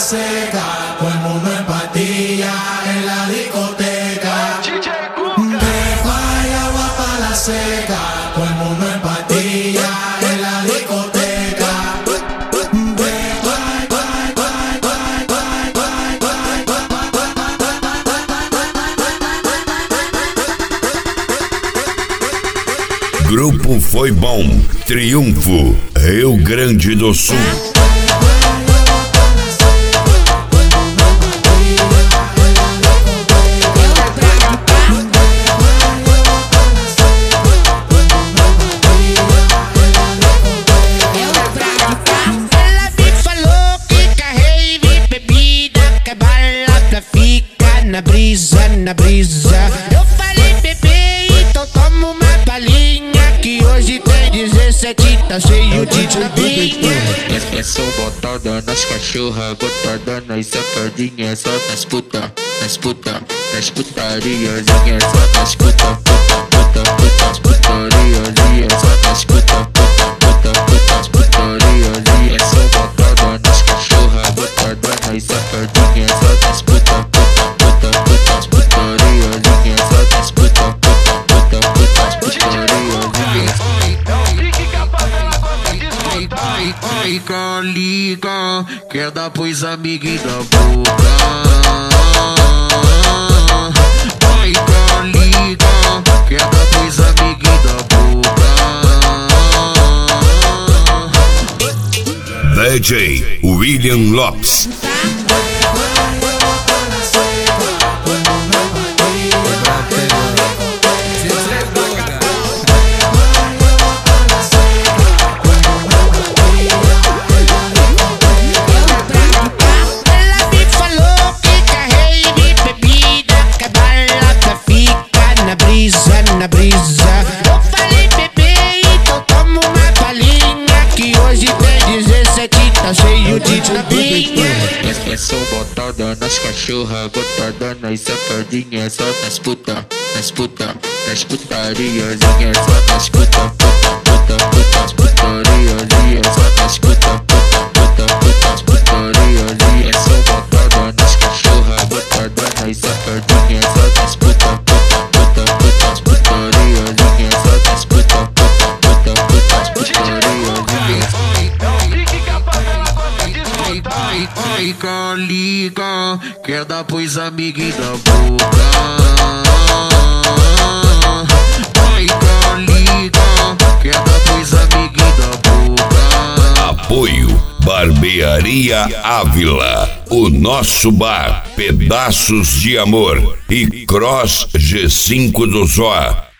seca, todo el mundo en pastilla en la discoteca. Dejo ahí agua pa' la seca, todo el mundo en pastilla en la discoteca. Grupo Foi Bom, Triunfo, Rio Grande do Sul. Ela me falou que carrei bebida, que a balada fica na brisa, na brisa. Eu falei, bebê, então toma uma balinha, que hoje tem 17, tá cheio de tapinha. É só botada nas cachorras, botada nas safadinhas, só nas puta, nas puta, nas putariazinhas, só nas puta, putas putariazinhas, só nas puta, putas putariazinhas. É só botada nas cachorras, botada nas safadinhas, só nas puta, putas putariazinhas, só nas puta, putas putariazinhas. Fica, liga, quer dar pros amiguinhos da boca. Fica, liga, quer dar pros amiguinhos da boca. DJ William Lopes. Na brisa, eu falei, bebê, então toma uma balinha, que hoje tem 17, tá cheio de tapinha. É só botada nas cachorras, botada nas safadinhas, só nas puta, nas putariazinhas, só nas puta, putas putariazinhas, só nas puta, putas putariazinhas. É só botada nas cachorras, botada nas safadinhas, só nas puta, putas putariazinhas, só nas puta, putas putariazinhas. Fica, liga, quer dar pros amiguinhos da boca. Fica, liga, quer dar pros amiguinhos da boca. Apoio Barbearia Ávila, o nosso bar, Pedaços de Amor e Cross G5 do Zoar.